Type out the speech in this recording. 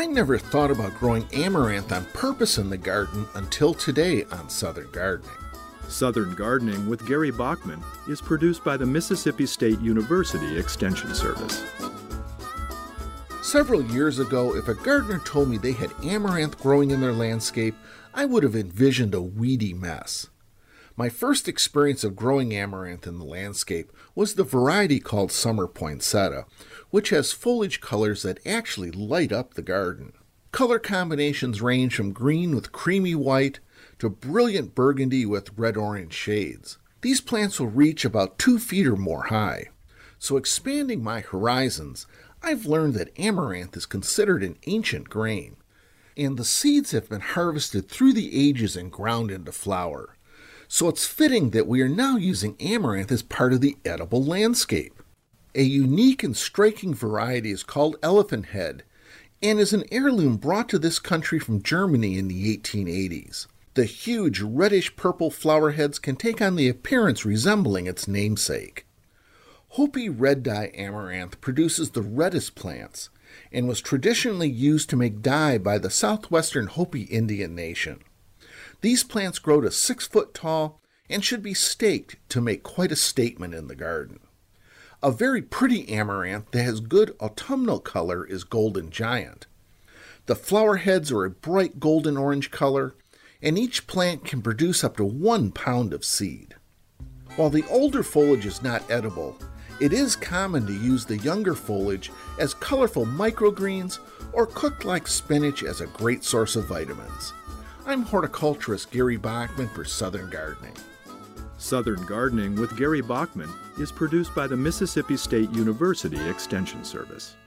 I never thought about growing amaranth on purpose in the garden until today on Southern Gardening. Southern Gardening with Gary Bachman is produced by the Mississippi State University Extension Service. Several years ago, if a gardener told me they had amaranth growing in their landscape, I would have envisioned a weedy mess. My first experience of growing amaranth in the landscape was the variety called summer poinsettia, which has foliage colors that actually light up the garden. Color combinations range from green with creamy white to brilliant burgundy with red-orange shades. These plants will reach about 2 feet or more high. So expanding my horizons, I've learned that amaranth is considered an ancient grain, and the seeds have been harvested through the ages and ground into flour. So it's fitting that we are now using amaranth as part of the edible landscape. A unique and striking variety is called elephant head and is an heirloom brought to this country from Germany in the 1880s. The huge reddish-purple flower heads can take on the appearance resembling its namesake. Hopi red dye amaranth produces the reddest plants and was traditionally used to make dye by the southwestern Hopi Indian nation. These plants grow to 6 foot tall and should be staked to make quite a statement in the garden. A very pretty amaranth that has good autumnal color is Golden Giant. The flower heads are a bright golden orange color, and each plant can produce up to 1 pound of seed. While the older foliage is not edible, it is common to use the younger foliage as colorful microgreens or cooked like spinach as a great source of vitamins. I'm horticulturist Gary Bachman for Southern Gardening. Southern Gardening with Gary Bachman is produced by the Mississippi State University Extension Service.